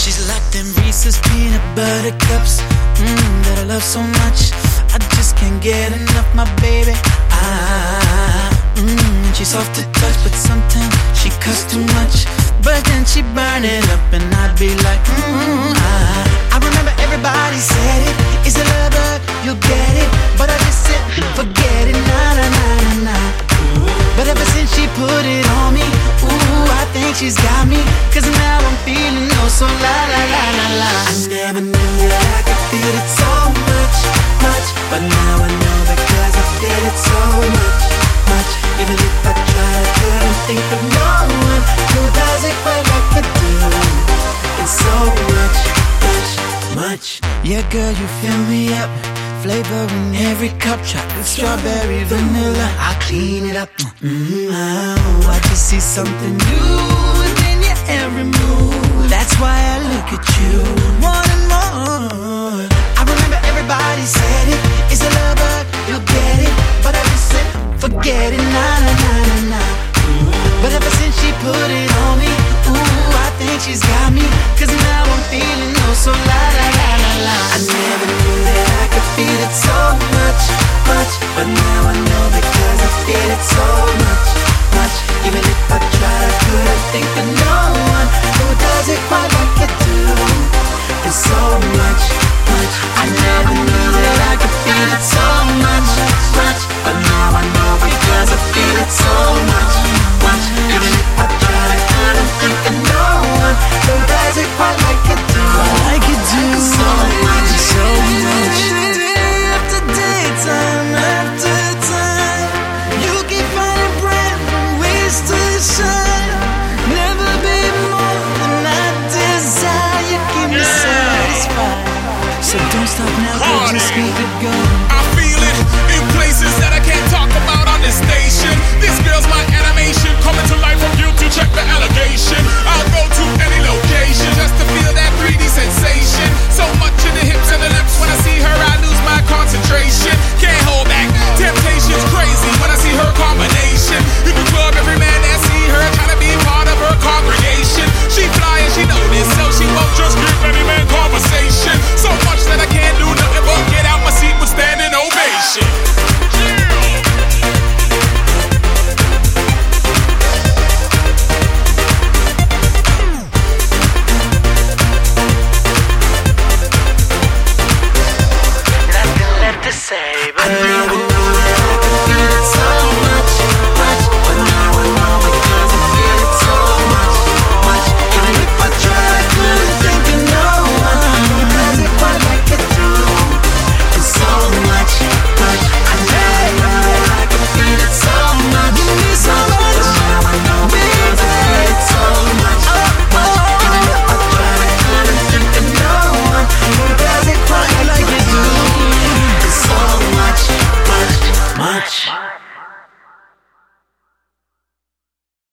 She's like them Reese's peanut butter cups, that I love so much. I just can't get enough, my baby. She's soft to touch, but sometimes she cuss too much. But then she burn it up and I'd be like, I remember everybody said it, it's a lover, you'll get it. But I just said, forget it, nah, nah, nah, nah, nah. But ever since she put it on me, I think she's got me. Cause now I'm feeling oh so la la la la la. I never knew that I could feel it so much, much. But now I know because I feel it so much, much. Even if I tried, I couldn't think of no one who does it quite like I do. It's so much, much, much. Yeah, girl, you fill me up. Flavor in every cup, chocolate, strawberry, vanilla. I clean it up. I just see something new within your every move. That's why I look at you more and more. I remember everybody said it, it's a lover, you'll get it. But I just said, forget it, nah, nah, nah, nah, nah. But ever since she put it on me, I think she's got me. Cause now I'm feeling oh so la la la la la. I never knew that I could feel it so much, much. But now I know because I feel it so much, much. Even if I tried, I couldn't think of no one who does it quite like I do. It's so much, much. I never knew that I could feel it so much, much. But now I know because I feel it so much, much. Even if I tried, I couldn't think of no one who does it quite like I do. Like you do.